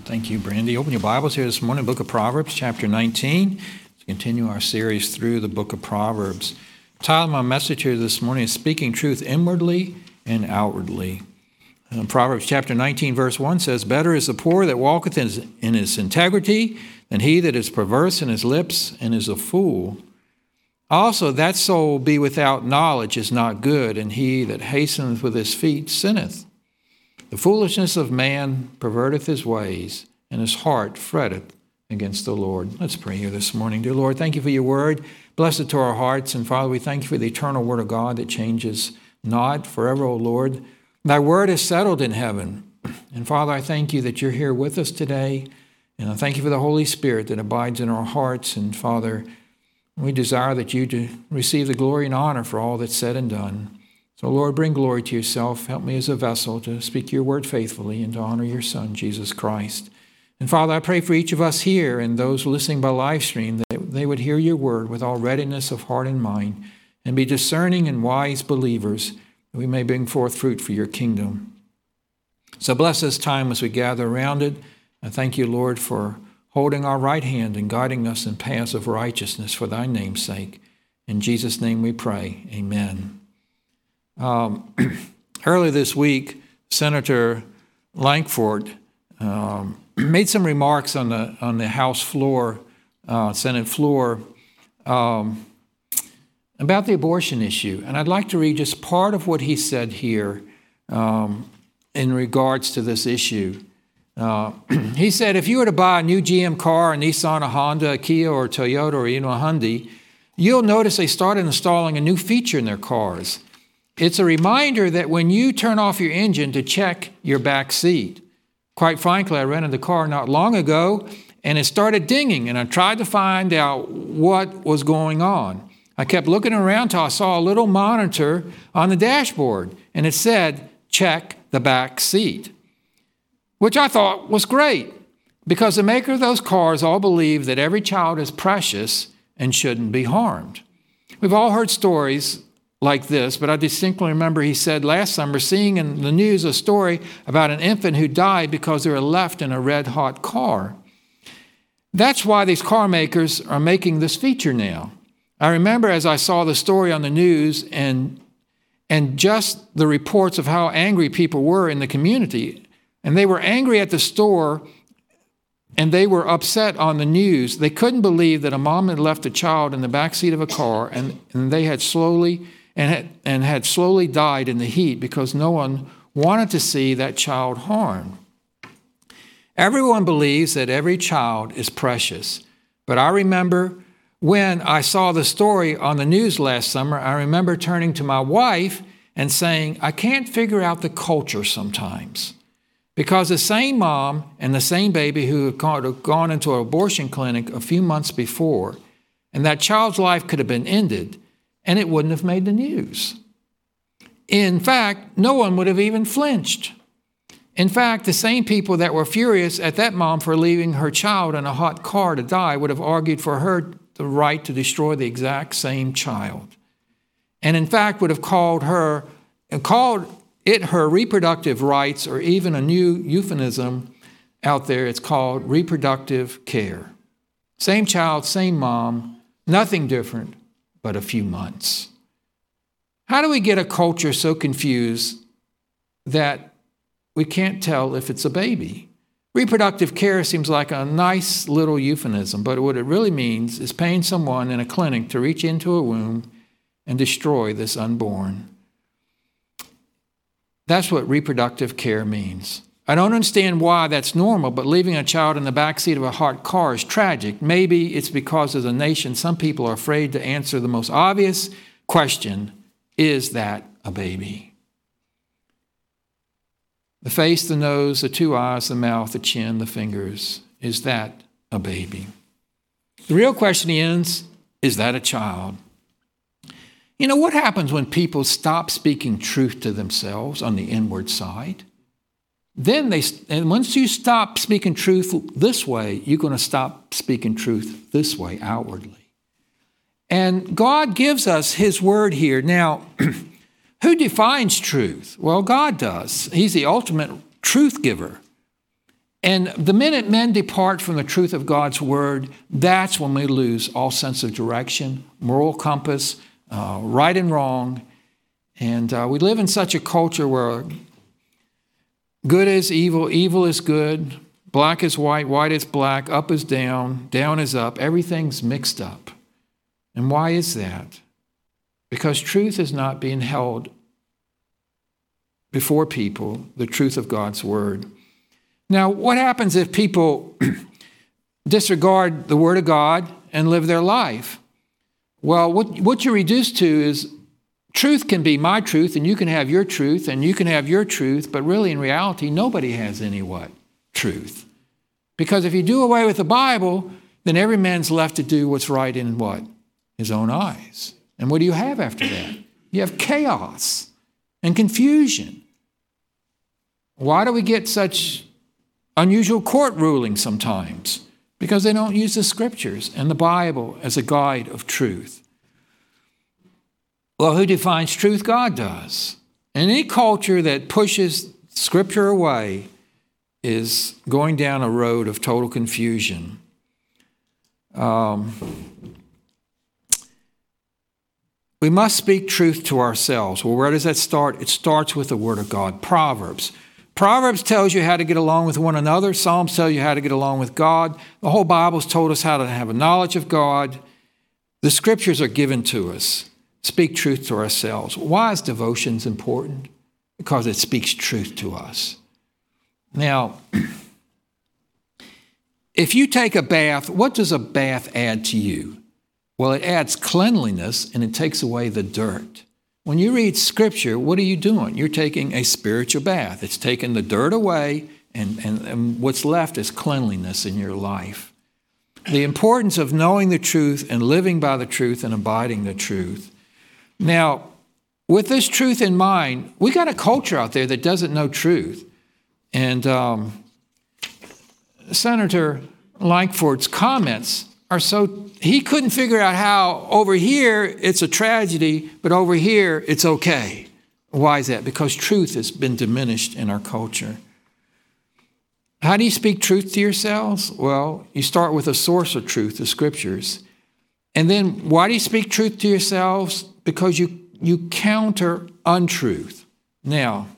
Thank you, Brandy. Open your Bibles here this morning, book of Proverbs, chapter 19. Let's continue our series through the book of Proverbs. The title of my message here this morning is Speaking Truth Inwardly and Outwardly. Proverbs chapter 19, verse 1 says, Better is the poor that walketh in his integrity than he that is perverse in his lips and is a fool. Also, that soul be without knowledge is not good, and he that hasteneth with his feet sinneth. The foolishness of man perverteth his ways, and his heart fretteth against the Lord. Let's pray here this morning. Dear Lord, thank you for your word. Bless it to our hearts. And Father, we thank you for the eternal word of God that changes not forever, O Lord. Thy word is settled in heaven. And Father, I thank you that you're here with us today. And I thank you for the Holy Spirit that abides in our hearts. And Father, we desire that you to receive the glory and honor for all that's said and done. So, Lord, bring glory to yourself. Help me as a vessel to speak your word faithfully and to honor your Son, Jesus Christ. And, Father, I pray for each of us here and those listening by live stream that they would hear your word with all readiness of heart and mind and be discerning and wise believers that we may bring forth fruit for your kingdom. So bless this time as we gather around it. I thank you, Lord, for holding our right hand and guiding us in paths of righteousness for thy name's sake. In Jesus' name we pray. Amen. Earlier this week, Senator Lankford made some remarks on the House floor, Senate floor, about the abortion issue. And I'd like to read just part of what he said here in regards to this issue. He said, if you were to buy a new GM car, a Nissan, a Honda, a Kia, or a Toyota, or even a Hyundai, you'll notice they started installing a new feature in their cars. It's a reminder that when you turn off your engine to check your back seat. Quite frankly, I rented the car not long ago, and it started dinging, and I tried to find out what was going on. I kept looking around till I saw a little monitor on the dashboard, and it said, check the back seat, which I thought was great, because the maker of those cars all believe that every child is precious and shouldn't be harmed. We've all heard stories like this, but I distinctly remember he said last summer, seeing in the news a story about an infant who died because they were left in a red-hot car. That's why these car makers are making this feature now. I remember as I saw the story on the news and just the reports of how angry people were in the community, and they were angry at the store, and they were upset on the news. They couldn't believe that a mom had left a child in the backseat of a car, and they had slowly died in the heat because no one wanted to see that child harmed. Everyone believes that every child is precious. But I remember when I saw the story on the news last summer, I remember turning to my wife and saying, I can't figure out the culture sometimes. Because the same mom and the same baby who had gone into an abortion clinic a few months before, and that child's life could have been ended, and it wouldn't have made the news. In fact, no one would have even flinched. In fact, the same people that were furious at that mom for leaving her child in a hot car to die would have argued for her the right to destroy the exact same child. And in fact, would have called it her reproductive rights, or even a new euphemism out there, it's called reproductive care. Same child, same mom, nothing different but a few months. How do we get a culture so confused that we can't tell if it's a baby? Reproductive care seems like a nice little euphemism, but what it really means is paying someone in a clinic to reach into a womb and destroy this unborn. That's what reproductive care means. I don't understand why that's normal, but leaving a child in the backseat of a hot car is tragic. Maybe it's because as a nation, some people are afraid to answer the most obvious question, is that a baby? The face, the nose, the two eyes, the mouth, the chin, the fingers, is that a baby? The real question is that a child? You know, what happens when people stop speaking truth to themselves on the inward side? And once you stop speaking truth this way, you're going to stop speaking truth this way, outwardly. And God gives us his word here. Now, who defines truth? Well, God does. He's the ultimate truth giver. And the minute men depart from the truth of God's word, that's when we lose all sense of direction, moral compass, right and wrong. And we live in such a culture where good is evil, evil is good, black is white, white is black, up is down, down is up. Everything's mixed up. And why is that? Because truth is not being held before people, the truth of God's word. Now, what happens if people disregard the word of God and live their life? Well, what you're reduced to is truth can be my truth, and you can have your truth, and you can have your truth, but really in reality, nobody has any what? Truth. Because if you do away with the Bible, then every man's left to do what's right in what? His own eyes. And what do you have after that? You have chaos and confusion. Why do we get such unusual court rulings sometimes? Because they don't use the scriptures and the Bible as a guide of truth. Well, who defines truth? God does. And any culture that pushes scripture away is going down a road of total confusion. We must speak truth to ourselves. Well, where does that start? It starts with the word of God. Proverbs tells you how to get along with one another. Psalms tell you how to get along with God. The whole Bible's told us how to have a knowledge of God. The scriptures are given to us. Speak truth to ourselves. Why is devotions important? Because it speaks truth to us. Now, if you take a bath, what does a bath add to you? Well, it adds cleanliness and it takes away the dirt. When you read scripture, what are you doing? You're taking a spiritual bath. It's taking the dirt away, and what's left is cleanliness in your life. The importance of knowing the truth and living by the truth and abiding the truth. Now, with this truth in mind, we got a culture out there that doesn't know truth. And Senator Lankford's comments are so, he couldn't figure out how over here it's a tragedy, but over here it's okay. Why is that? Because truth has been diminished in our culture. How do you speak truth to yourselves? Well, you start with a source of truth, the scriptures. And then why do you speak truth to yourselves? Because you counter untruth. Now,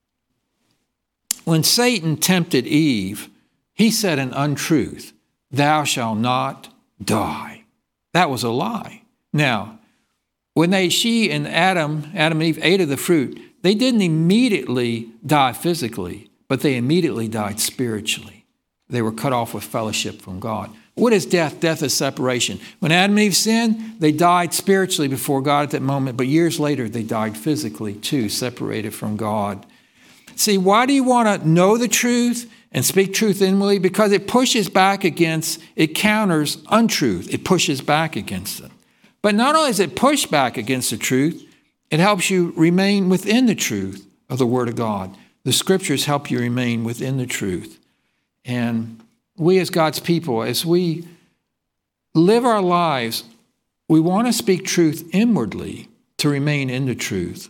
when Satan tempted Eve, he said an untruth, "Thou shalt not die." That was a lie. Now, when she and Adam and Eve ate of the fruit, they didn't immediately die physically, but they immediately died spiritually. They were cut off with fellowship from God. What is death? Death is separation. When Adam and Eve sinned, they died spiritually before God at that moment, but years later they died physically too, separated from God. See, why do you want to know the truth and speak truth inwardly? Because it pushes back against, it counters untruth. It pushes back against it. But not only does it push back against the truth, it helps you remain within the truth of the Word of God. The Scriptures help you remain within the truth. And we as God's people, as we live our lives, we want to speak truth inwardly to remain in the truth.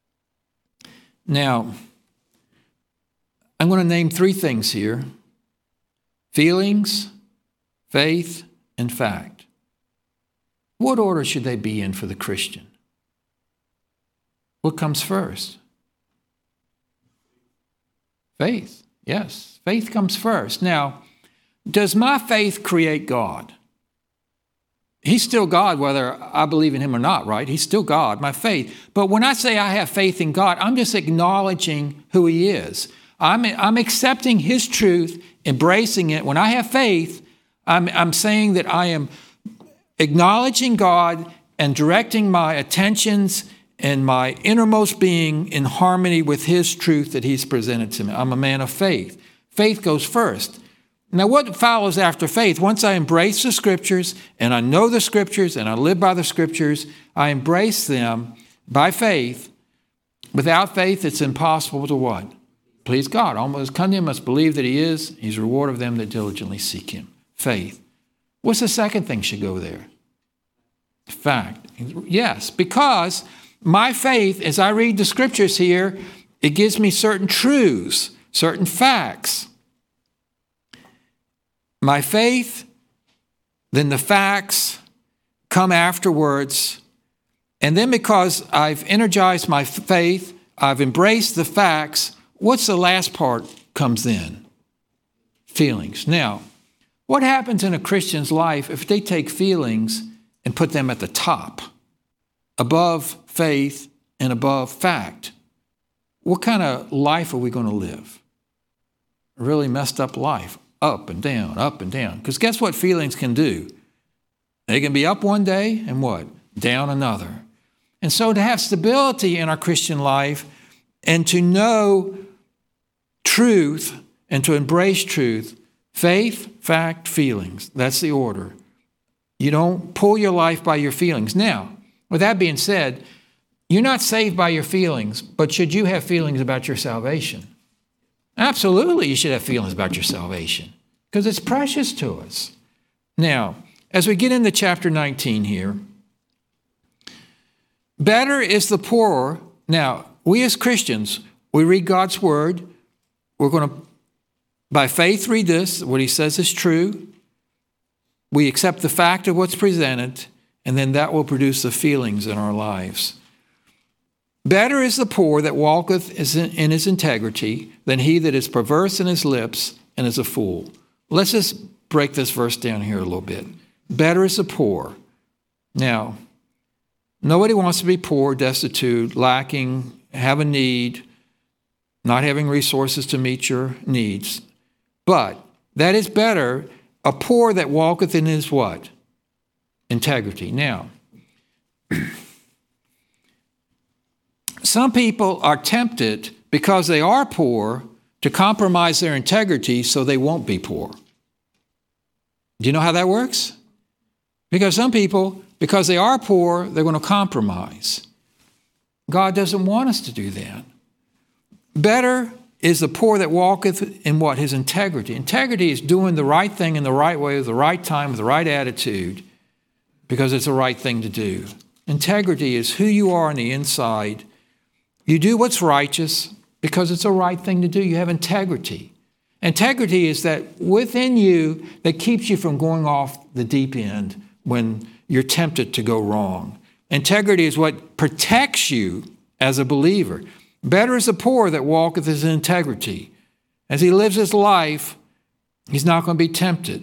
Now, I'm going to name 3 things here: feelings, faith, and fact. What order should they be in for the Christian? What comes first? Faith. Yes, faith comes first. Now, does my faith create God? He's still God, whether I believe in him or not, right? He's still God, my faith. But when I say I have faith in God, I'm just acknowledging who he is. I'm accepting his truth, embracing it. When I have faith, I'm saying that I am acknowledging God and directing my attentions and my innermost being in harmony with his truth that he's presented to me. I'm a man of faith. Faith goes first. Now, what follows after faith? Once I embrace the Scriptures and I know the Scriptures and I live by the Scriptures, I embrace them by faith. Without faith, it's impossible to what? Please God. Almost come to him, must believe that he is. He's a reward of them that diligently seek him. Faith. What's the second thing should go there? Fact. Yes, because my faith, as I read the Scriptures here, it gives me certain truths, certain facts. My faith, then the facts come afterwards. And then because I've energized my faith, I've embraced the facts, what's the last part comes in? Feelings. Now, what happens in a Christian's life if they take feelings and put them at the top, above faith and above fact? What kind of life are we going to live? A really messed up life, up and down, up and down. Because guess what feelings can do? They can be up one day and what? Down another. And so to have stability in our Christian life and to know truth and to embrace truth, faith, fact, feelings, that's the order. You don't pull your life by your feelings. Now, with that being said, you're not saved by your feelings, but should you have feelings about your salvation? Absolutely, you should have feelings about your salvation because it's precious to us. Now, as we get into chapter 19 here, better is the poor. Now, we as Christians, we read God's word. We're going to, by faith, read this. What he says is true. We accept the fact of what's presented, and then that will produce the feelings in our lives. Better is the poor that walketh in his integrity than he that is perverse in his lips and is a fool. Let's just break this verse down here a little bit. Better is the poor. Now, nobody wants to be poor, destitute, lacking, have a need, not having resources to meet your needs. But that is better, a poor that walketh in his what? Integrity. Now, some people are tempted because they are poor to compromise their integrity so they won't be poor. Do you know how that works? Because some people, because they are poor, they're going to compromise. God doesn't want us to do that. Better is the poor that walketh in what? His integrity. Integrity is doing the right thing in the right way, at the right time, with the right attitude, because it's the right thing to do. Integrity is who you are on the inside. You do what's righteous because it's the right thing to do. You have integrity. Integrity is that within you that keeps you from going off the deep end when you're tempted to go wrong. Integrity is what protects you as a believer. Better is the poor that walketh in his integrity. As he lives his life, he's not going to be tempted.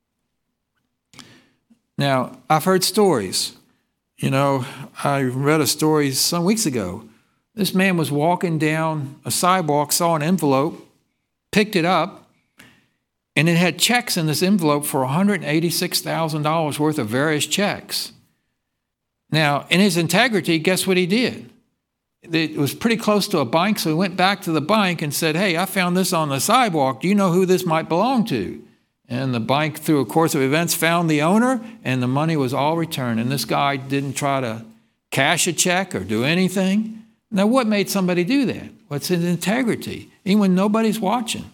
Now, I've heard stories. You know, I read a story some weeks ago. This man was walking down a sidewalk, saw an envelope, picked it up, and it had checks in this envelope for $186,000 worth of various checks. Now, in his integrity, guess what he did? It was pretty close to a bank, so he went back to the bank and said, hey, I found this on the sidewalk. Do you know who this might belong to? And the bank, through a course of events, found the owner, and the money was all returned. And this guy didn't try to cash a check or do anything. Now, what made somebody do that? What's his integrity? Even when nobody's watching.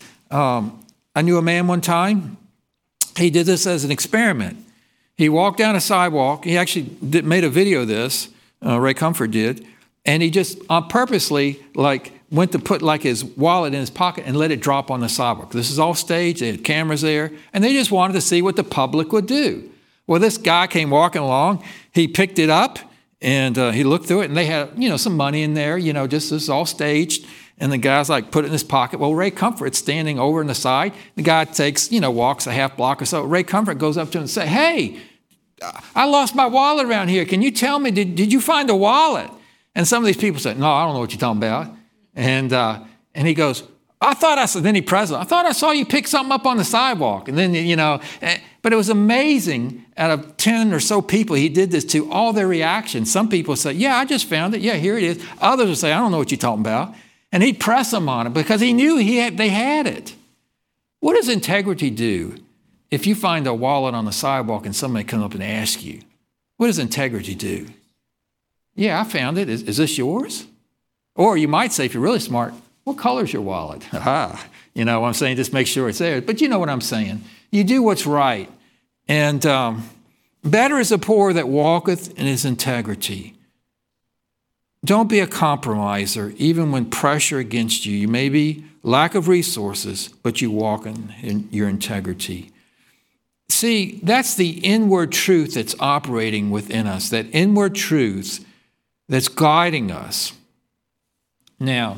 I knew a man one time. He did this as an experiment. He walked down a sidewalk. He actually made a video of this. Ray Comfort did. And he just purposely went to put his wallet in his pocket and let it drop on the sidewalk. This is all staged. They had cameras there. And they just wanted to see what the public would do. Well, this guy came walking along. He picked it up and he looked through it. And they had, some money in there, just this is all staged. And the guy's put it in his pocket. Well, Ray Comfort's standing over on the side. The guy takes, walks a half block or so. Ray Comfort goes up to him and says, hey, I lost my wallet around here. Can you tell me, did you find a wallet? And some of these people said, no, I don't know what you're talking about. And he goes, then he presses, I thought I saw you pick something up on the sidewalk. And then, but it was amazing. Out of 10 or so people he did this to, all their reactions. Some people say, yeah, I just found it. Yeah, here it is. Others would say, I don't know what you're talking about. And he'd press them on it because he knew they had it. What does integrity do if you find a wallet on the sidewalk and somebody comes up and asks you? What does integrity do? Yeah, I found it. Is this yours? Or you might say, if you're really smart, what color's your wallet? Aha. You know what I'm saying? Just make sure it's there. But you know what I'm saying. You do what's right. And better is the poor that walketh in his integrity. Don't be a compromiser, even when pressure against you. You may be lack of resources, but you walk in your integrity. See, that's the inward truth that's operating within us, that inward truth that's guiding us. Now,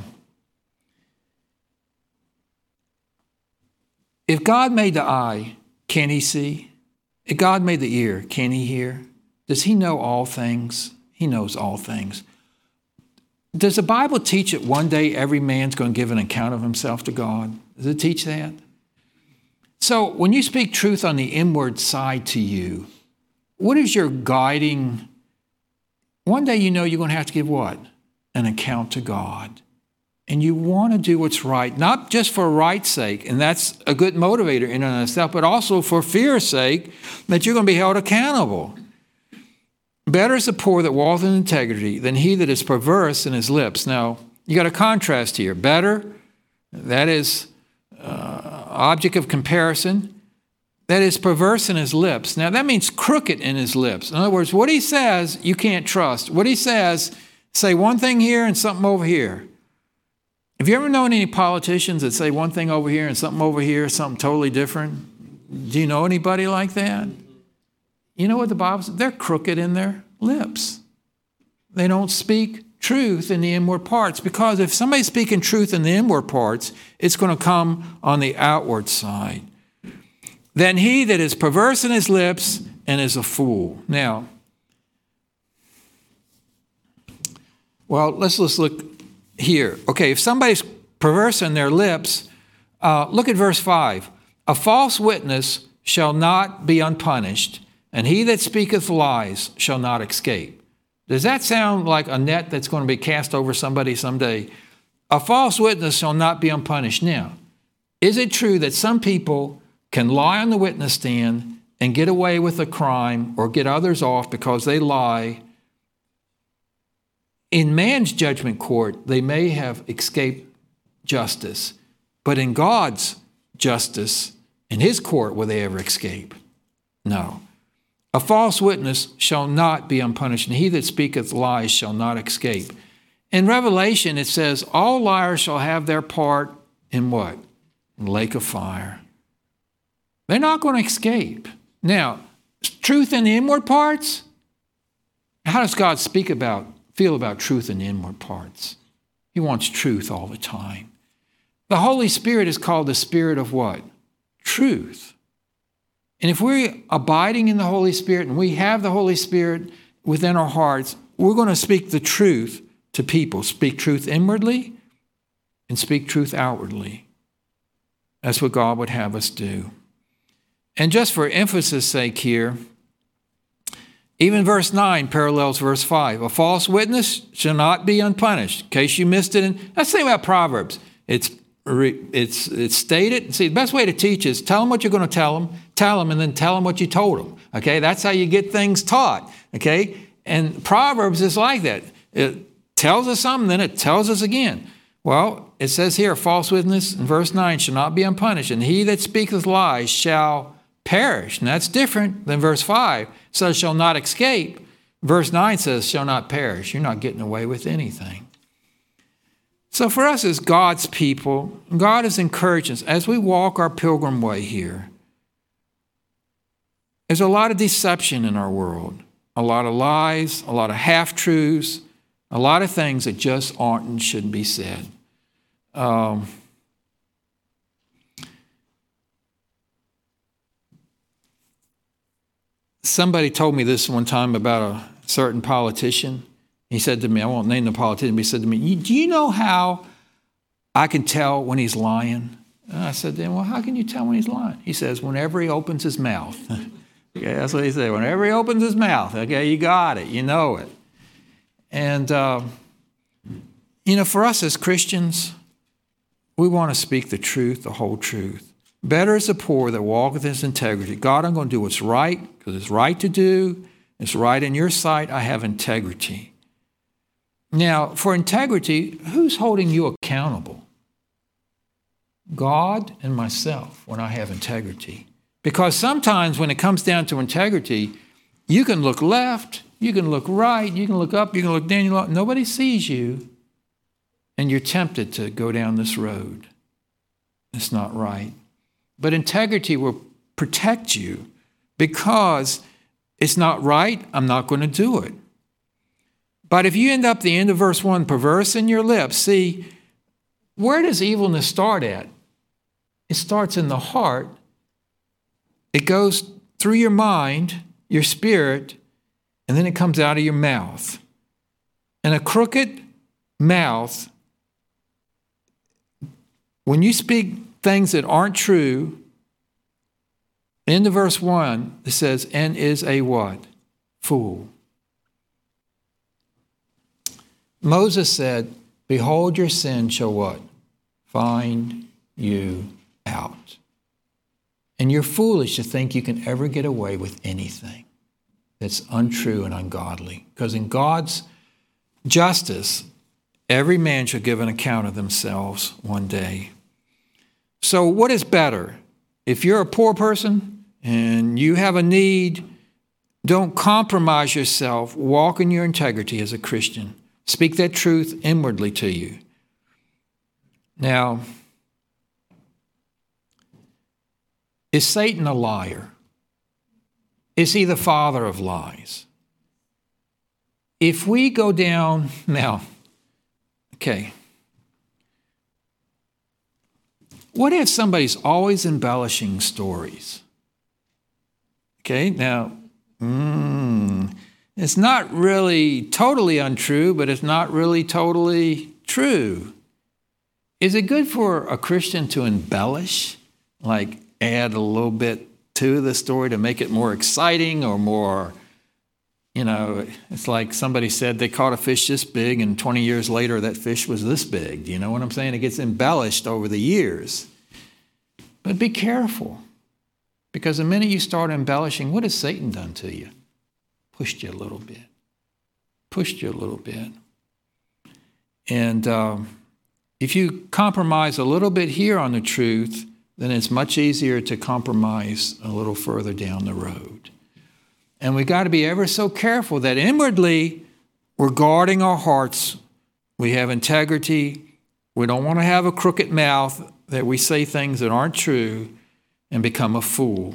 if God made the eye, can he see? If God made the ear, can he hear? Does he know all things? He knows all things. Does the Bible teach that one day every man's going to give an account of himself to God? Does it teach that? So when you speak truth on the inward side to you, what is your guiding? One day you know you're going to have to give what? An account to God. And you want to do what's right, not just for right's sake, and that's a good motivator in and of itself, but also for fear's sake that you're going to be held accountable. Better is the poor that walketh in integrity than he that is perverse in his lips. Now, you got a contrast here. Better, that is object of comparison, that is perverse in his lips. Now, that means crooked in his lips. In other words, what he says, you can't trust. What he says, say one thing here and something over here. Have you ever known any politicians that say one thing over here and something over here, something totally different? Do you know anybody like that? You know what the Bible says? They're crooked in their lips. They don't speak truth in the inward parts, because if somebody's speaking truth in the inward parts, it's going to come on the outward side. Then he that is perverse in his lips and is a fool. Now, well, let's look here. Okay, if somebody's perverse in their lips, look at verse 5. A false witness shall not be unpunished, and he that speaketh lies shall not escape. Does that sound like a net that's going to be cast over somebody someday? A false witness shall not be unpunished. Now, is it true that some people can lie on the witness stand and get away with a crime or get others off because they lie? In man's judgment court, they may have escaped justice, but in God's justice, in his court, will they ever escape? No. A false witness shall not be unpunished, and he that speaketh lies shall not escape. In Revelation, it says, all liars shall have their part in what? In the lake of fire. They're not going to escape. Now, truth in the inward parts? How does God feel about truth in the inward parts? He wants truth all the time. The Holy Spirit is called the Spirit of what? Truth. And if we're abiding in the Holy Spirit and we have the Holy Spirit within our hearts, we're going to speak the truth to people. Speak truth inwardly and speak truth outwardly. That's what God would have us do. And just for emphasis' sake here, even verse 9 parallels verse 5. A false witness shall not be unpunished. In case you missed it. Let's think about Proverbs. It's stated. See, the best way to teach is tell them what you're going to tell them, and then tell them what you told them. Okay, that's how you get things taught. Okay, and Proverbs is like that. It tells us something, then it tells us again. Well, it says here, a false witness in verse 9 shall not be unpunished, and he that speaketh lies shall perish. And that's different than verse 5. It says shall not escape. Verse 9 says shall not perish. You're not getting away with anything. So for us as God's people, God is encouraging us as we walk our pilgrim way here. There's a lot of deception in our world, a lot of lies, a lot of half-truths, a lot of things that just aren't and shouldn't be said. Somebody told me this one time about a certain politician. He said to me, I won't name the politician, but he said to me, do you know how I can tell when he's lying? And I said to him, well, how can you tell when he's lying? He says, whenever he opens his mouth. Okay, that's what he said. Whenever he opens his mouth, okay, you got it, you know it. And, for us as Christians, we want to speak the truth, the whole truth. Better is the poor that walketh in his integrity. God, I'm going to do what's right, because it's right to do. It's right in your sight. I have integrity. Now, for integrity, who's holding you accountable? God and myself when I have integrity. Because sometimes when it comes down to integrity, you can look left, You can look right, you can look up, you can look down, nobody sees you, and you're tempted to go down this road. It's not right. But integrity will protect you because it's not right, I'm not going to do it. But if you end up the end of verse 1, perverse in your lips, see, where does evilness start at? It starts in the heart. It goes through your mind, your spirit, and then it comes out of your mouth. And a crooked mouth, when you speak things that aren't true, in the verse 1, it says, and is a what? Fool. Moses said, behold, your sin shall what? Find you out. And you're foolish to think you can ever get away with anything that's untrue and ungodly. Because in God's justice, every man shall give an account of themselves one day. So what is better? If you're a poor person and you have a need, don't compromise yourself. Walk in your integrity as a Christian. Speak that truth inwardly to you. Now, is Satan a liar? Is he the father of lies? If we go down now, okay. What if somebody's always embellishing stories? Okay, now, it's not really totally untrue, but it's not really totally true. Is it good for a Christian to embellish, like add a little bit to the story to make it more exciting or more, it's like somebody said they caught a fish this big and 20 years later that fish was this big. Do you know what I'm saying? It gets embellished over the years. But be careful, because the minute you start embellishing, what has Satan done to you? Pushed you a little bit. And if you compromise a little bit here on the truth, then it's much easier to compromise a little further down the road. And we got to be ever so careful that inwardly we're guarding our hearts. We have integrity. We don't want to have a crooked mouth that we say things that aren't true and become a fool.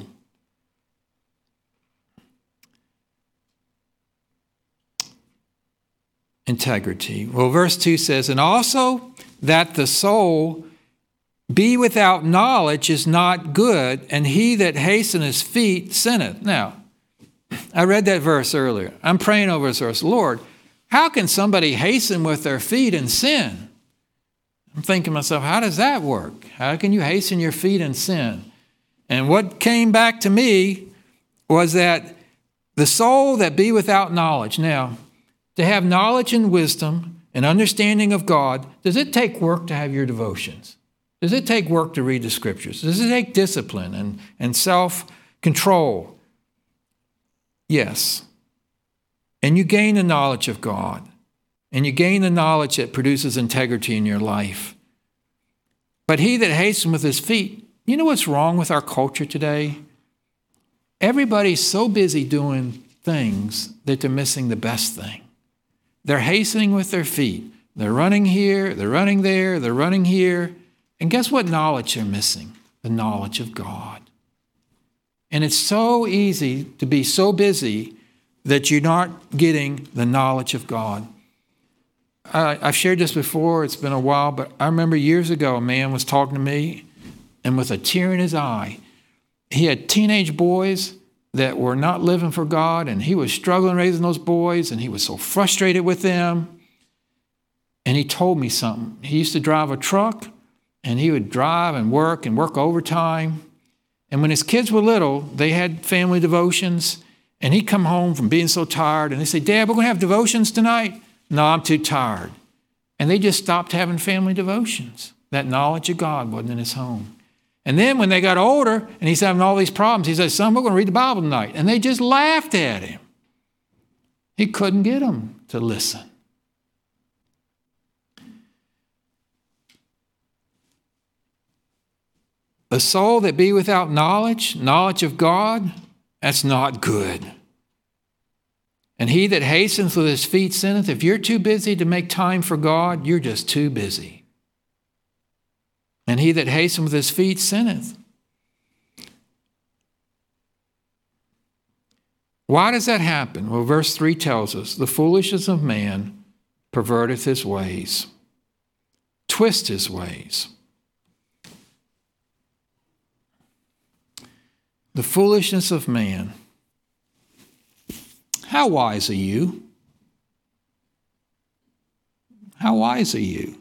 Integrity. Well, verse 2 says, and also that the soul be without knowledge is not good, and he that hasteneth his feet sinneth. Now, I read that verse earlier. I'm praying over this verse. Lord, how can somebody hasten with their feet and sin? I'm thinking to myself, how does that work? How can you hasten your feet and sin? And what came back to me was that the soul that be without knowledge. Now, to have knowledge and wisdom and understanding of God, does it take work to have your devotions? Does it take work to read the scriptures? Does it take discipline and self-control? Yes. And you gain the knowledge of God. And you gain the knowledge that produces integrity in your life. But he that hastens with his feet, you know what's wrong with our culture today? Everybody's so busy doing things that they're missing the best thing. They're hastening with their feet. They're running here, they're running there, they're running here. And guess what knowledge they're missing? The knowledge of God. And it's so easy to be so busy that you're not getting the knowledge of God. I've shared this before. It's been a while, but I remember years ago a man was talking to me, and with a tear in his eye, he had teenage boys that were not living for God, and he was struggling raising those boys, and he was so frustrated with them. And he told me something. He used to drive a truck, and he would drive and work overtime. And when his kids were little, they had family devotions, and he'd come home from being so tired, and they'd say, Dad, we're going to have devotions tonight? No, I'm too tired. And they just stopped having family devotions. That knowledge of God wasn't in his home. And then when they got older and he's having all these problems, he said, son, we're going to read the Bible tonight. And they just laughed at him. He couldn't get them to listen. A soul that be without knowledge of God, that's not good. And he that hastens with his feet sinneth. If you're too busy to make time for God, you're just too busy. And he that hastens with his feet sinneth. Why does that happen? Well, verse 3 tells us, the foolishness of man perverteth his ways, twist his ways. The foolishness of man. How wise are you? How wise are you?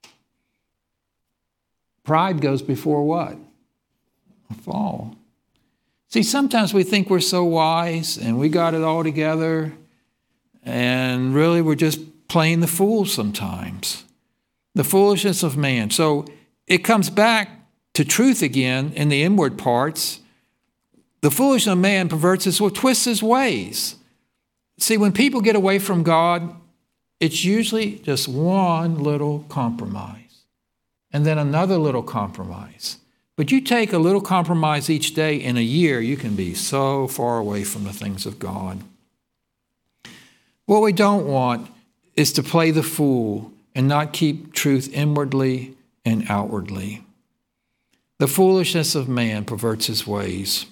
Pride goes before what? A fall. See, sometimes we think we're so wise and we got it all together, and really we're just playing the fool sometimes. The foolishness of man. So it comes back to truth again in the inward parts. The foolishness of man perverts his will, twists his ways. See, when people get away from God, it's usually just one little compromise and then another little compromise. But you take a little compromise each day, in a year, you can be so far away from the things of God. What we don't want is to play the fool and not keep truth inwardly and outwardly. The foolishness of man perverts his ways.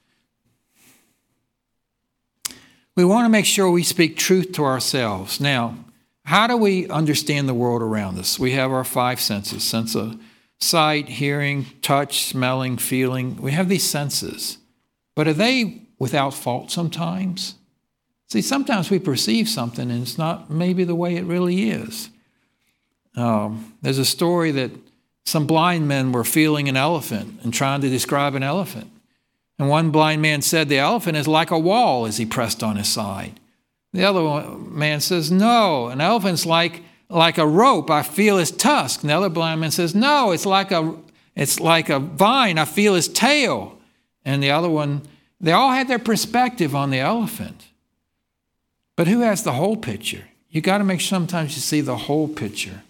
We want to make sure we speak truth to ourselves. Now, how do we understand the world around us? We have our five senses, sense of sight, hearing, touch, smelling, feeling. We have these senses. But are they without fault sometimes? See, sometimes we perceive something and it's not maybe the way it really is. There's a story that some blind men were feeling an elephant and trying to describe an elephant. And one blind man said, the elephant is like a wall, as he pressed on his side. The other man says, no, an elephant's like a rope. I feel his tusk. And the other blind man says, no, it's like a vine. I feel his tail. And the other one, they all had their perspective on the elephant. But who has the whole picture? You got to make sure sometimes you see the whole picture.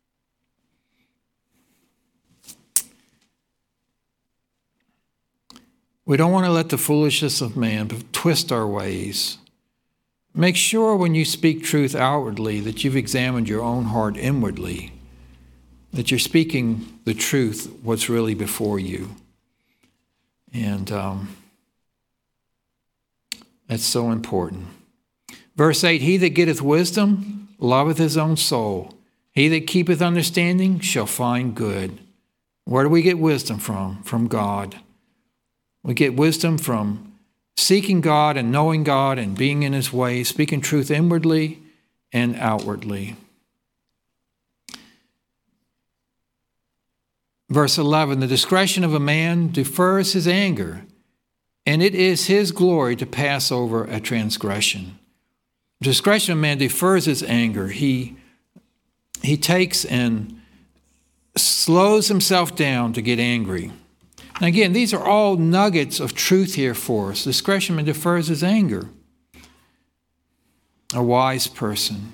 We don't want to let the foolishness of man twist our ways. Make sure when you speak truth outwardly that you've examined your own heart inwardly, that you're speaking the truth, what's really before you. And that's so important. Verse 8, he that getteth wisdom loveth his own soul. He that keepeth understanding shall find good. Where do we get wisdom from? From God. We get wisdom from seeking God and knowing God and being in his ways, speaking truth inwardly and outwardly. Verse 11, the discretion of a man defers his anger, and it is his glory to pass over a transgression. The discretion of man defers his anger. He takes and slows himself down to get angry. Now again, these are all nuggets of truth here for us. Discretion defers his anger. A wise person.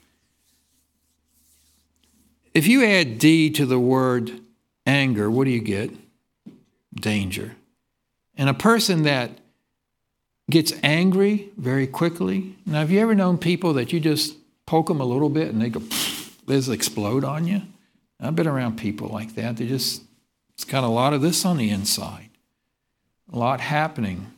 If you add D to the word anger, what do you get? Danger. And a person that gets angry very quickly. Now, have you ever known people that you just poke them a little bit and they go, they just explode on you? I've been around people like that. It's got a lot of this on the inside, a lot happening.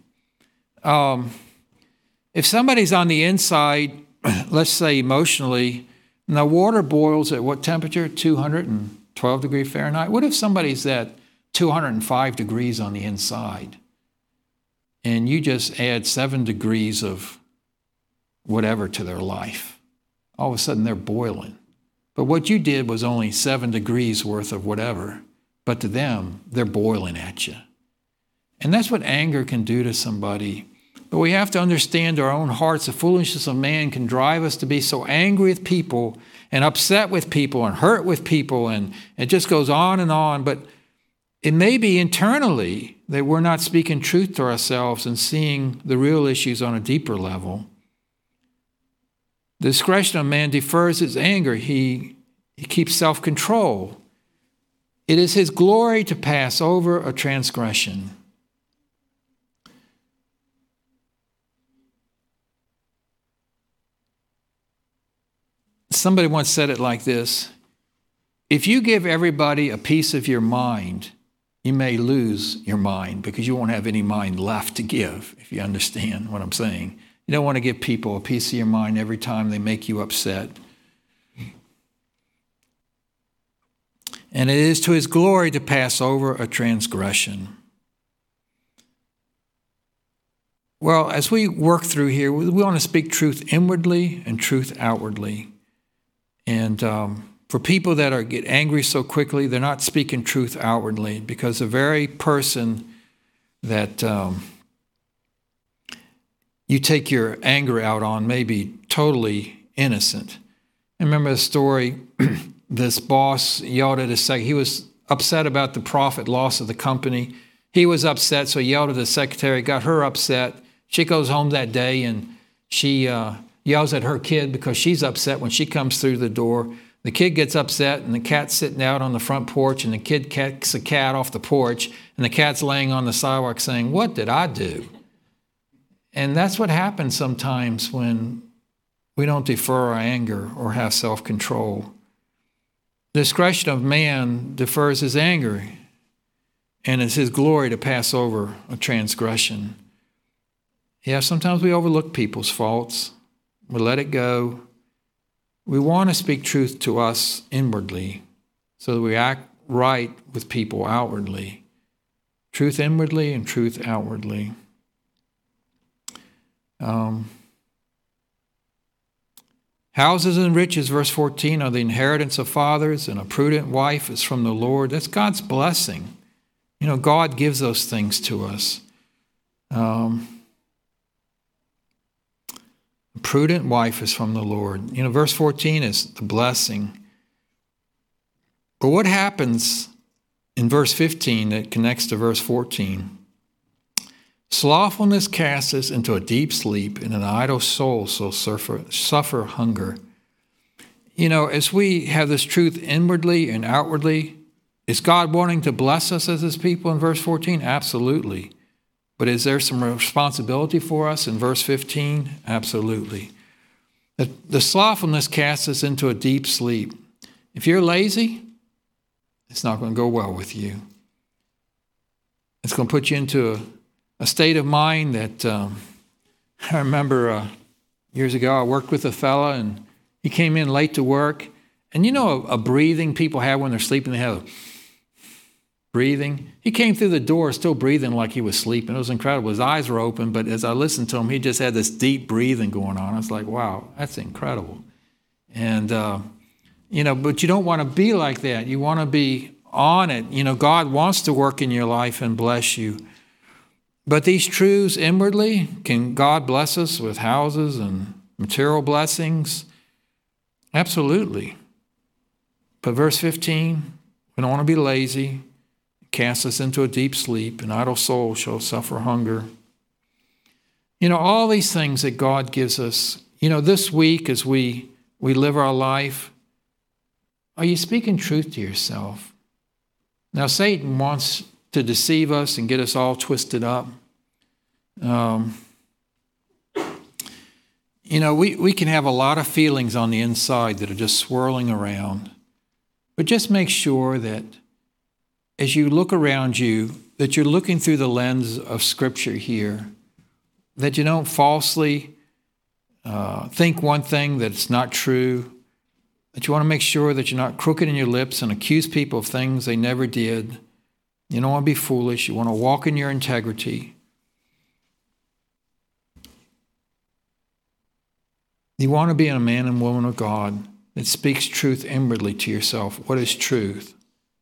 If somebody's on the inside, let's say emotionally, and the water boils at what temperature? 212 degrees Fahrenheit. What if somebody's at 205 degrees on the inside, and you just add 7 degrees of whatever to their life? All of a sudden, they're boiling. But what you did was only 7 degrees worth of whatever. But to them, they're boiling at you. And that's what anger can do to somebody. But we have to understand our own hearts. The foolishness of man can drive us to be so angry with people and upset with people and hurt with people. And it just goes on and on. But it may be internally that we're not speaking truth to ourselves and seeing the real issues on a deeper level. The discretion of man defers his anger. He keeps self-control. It is his glory to pass over a transgression. Somebody once said it like this: if you give everybody a piece of your mind, you may lose your mind because you won't have any mind left to give, if you understand what I'm saying. You don't want to give people a piece of your mind every time they make you upset. And it is to his glory to pass over a transgression. Well, as we work through here, we want to speak truth inwardly and truth outwardly. And for people that get angry so quickly, they're not speaking truth outwardly, because the very person that you take your anger out on may be totally innocent. I remember the story, this boss yelled at his secretary. He was upset about the profit loss of the company. He was upset, so he yelled at the secretary, got her upset. She goes home that day and she yells at her kid because she's upset when she comes through the door. The kid gets upset, and the cat's sitting out on the front porch, and the kid kicks the cat off the porch, and the cat's laying on the sidewalk saying, "What did I do?" And that's what happens sometimes when we don't defer our anger or have self-control. The discretion of man defers his anger, and it's his glory to pass over a transgression. Yeah, sometimes we overlook people's faults. We let it go. We want to speak truth to us inwardly so that we act right with people outwardly. Truth inwardly and truth outwardly. Houses and riches, verse 14, are the inheritance of fathers, and a prudent wife is from the Lord. That's God's blessing. You know, God gives those things to us. A prudent wife is from the Lord. You know, verse 14 is the blessing. But what happens in verse 15 that connects to verse 14? Slothfulness casts us into a deep sleep, and an idle soul shall suffer hunger. You know, as we have this truth inwardly and outwardly, is God wanting to bless us as his people in verse 14? Absolutely. But is there some responsibility for us in verse 15? Absolutely. The slothfulness casts us into a deep sleep. If you're lazy, it's not going to go well with you. It's going to put you into a state of mind that I remember years ago I worked with a fella, and he came in late to work. And you know a breathing people have when they're sleeping? They have breathing. He came through the door still breathing like he was sleeping. It was incredible. His eyes were open, but as I listened to him, he just had this deep breathing going on. I was like, wow, that's incredible. And, you know, but you don't want to be like that. You want to be on it. You know, God wants to work in your life and bless you. But these truths inwardly, can God bless us with houses and material blessings? Absolutely. But verse 15, we don't want to be lazy. Cast us into a deep sleep. An idle soul shall suffer hunger. You know, all these things that God gives us, you know, this week as we live our life, are you speaking truth to yourself? Now, Satan wants to deceive us and get us all twisted up. You know, we can have a lot of feelings on the inside that are just swirling around. But just make sure that as you look around you, that you're looking through the lens of Scripture here, that you don't falsely think one thing that's not true, that you want to make sure that you're not crooked in your lips and accuse people of things they never did. You don't want to be foolish. You want to walk in your integrity. You want to be a man and woman of God that speaks truth inwardly to yourself. What is truth?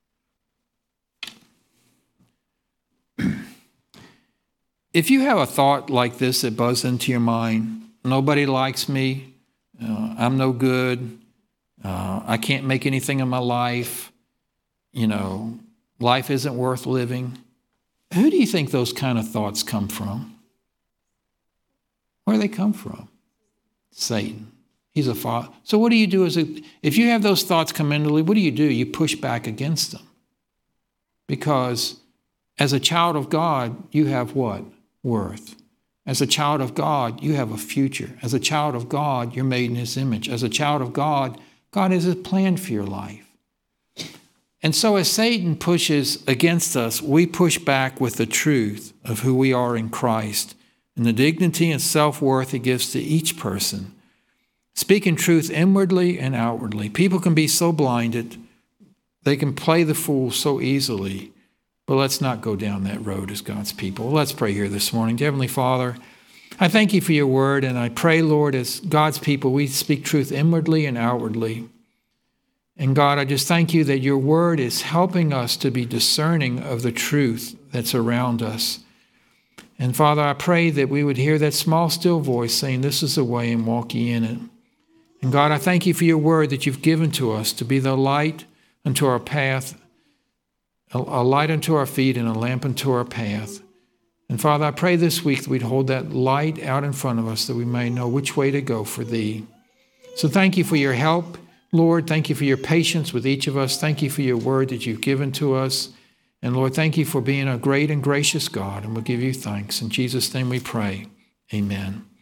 If you have a thought like this that buzzes into your mind, nobody likes me, I'm no good, I can't make anything in my life, you know, life isn't worth living. Who do you think those kind of thoughts come from? Where do they come from? Satan. He's a father. So what do you do if you have those thoughts come mentally, what do? You push back against them. Because as a child of God, you have what? Worth. As a child of God, you have a future. As a child of God, you're made in his image. As a child of God, God has a plan for your life. And so as Satan pushes against us, we push back with the truth of who we are in Christ and the dignity and self-worth he gives to each person. Speaking truth inwardly and outwardly. People can be so blinded. They can play the fool so easily. But let's not go down that road as God's people. Let's pray here this morning. Dear Heavenly Father, I thank you for your word, and I pray, Lord, as God's people, we speak truth inwardly and outwardly. And God, I just thank you that your word is helping us to be discerning of the truth that's around us. And Father, I pray that we would hear that small, still voice saying, this is the way, and walk ye in it. And God, I thank you for your word that you've given to us to be the light unto our path, a light unto our feet and a lamp unto our path. And Father, I pray this week that we'd hold that light out in front of us that we may know which way to go for thee. So thank you for your help, Lord. Thank you for your patience with each of us. Thank you for your word that you've given to us. And Lord, thank you for being a great and gracious God, and we'll give you thanks. In Jesus' name we pray. Amen.